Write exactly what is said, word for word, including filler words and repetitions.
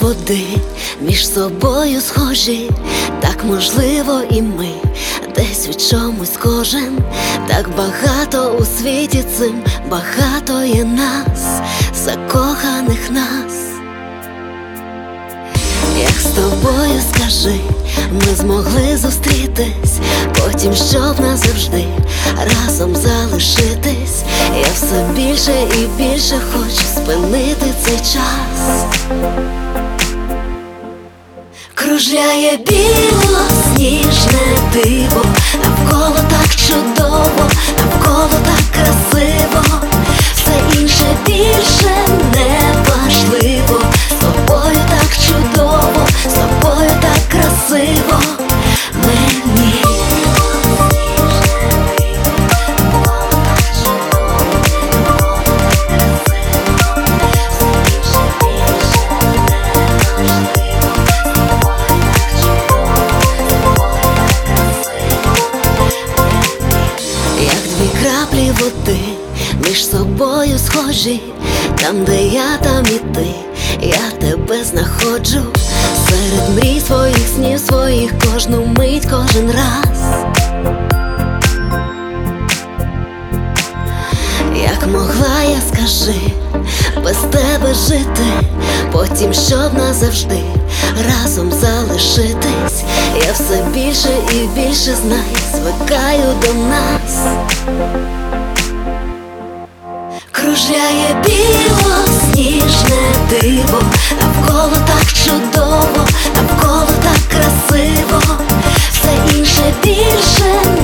води, між собою схожі, так можливо і ми, десь у чомусь кожен, так багато у світі цим, багато є нас, закоханих нас. Як з тобою, скажи, ми змогли зустрітись, потім щоб назавжди разом залишитись. Я все більше і більше хочу спинити цей час. Кружляє білосніжне диво, навколо так чудово, навколо так красиво, все інше більше не важливо. З тобою так чудово, з тобою так красиво мені. Краплі води між собою схожі, там, де я, там і ти, я тебе знаходжу. Серед мрій своїх, снів своїх, кожну мить, кожен раз. Як могла я, скажи, без тебе жити, потім щоб назавжди разом залишитись. Я все більше і більше, знай, звикаю до нас. Кружляє білосніжне диво, навколо так чудово, навколо так красиво, все інше більше